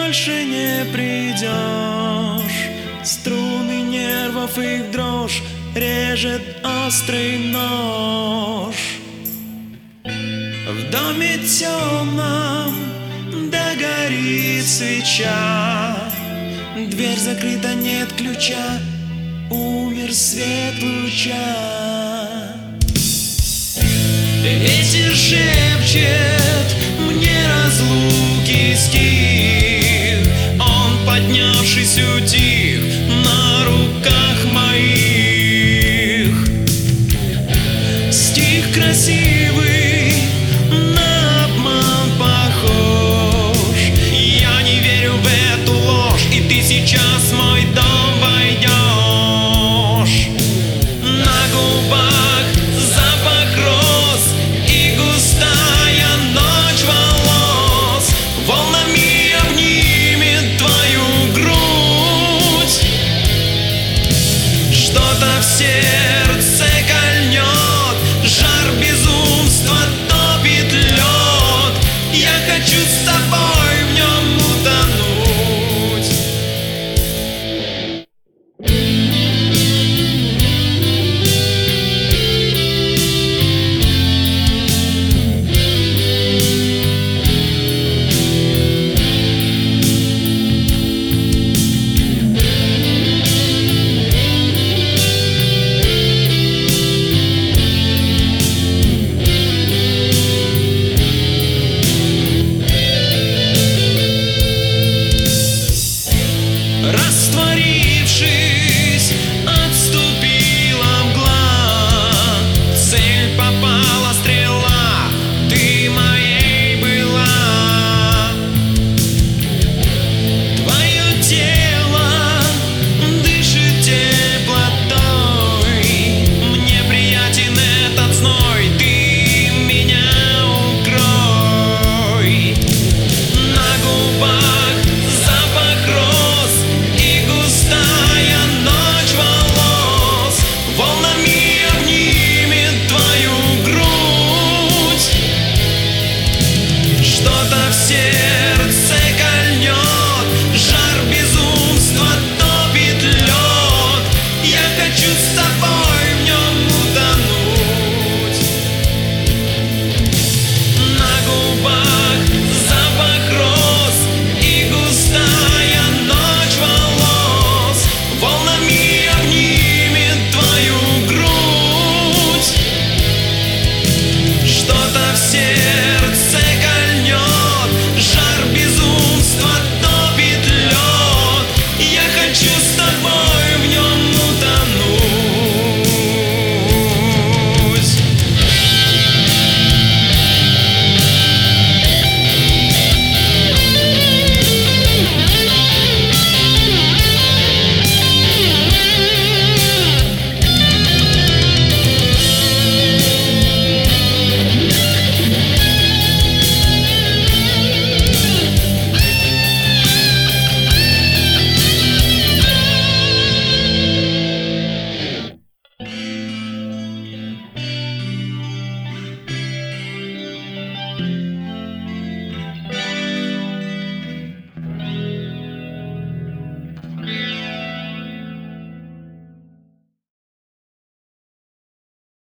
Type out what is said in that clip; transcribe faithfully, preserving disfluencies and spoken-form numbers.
больше не придешь. Струны нервов их дрожь режет острый нож. В доме темном догорит свеча, дверь закрыта, нет ключа, умер свет луча. Ветер шепчет мне разлуки стих, он, поднявшись, утих на руках моих. Стих красивый, на обман похож, я не верю в эту ложь, и ты сейчас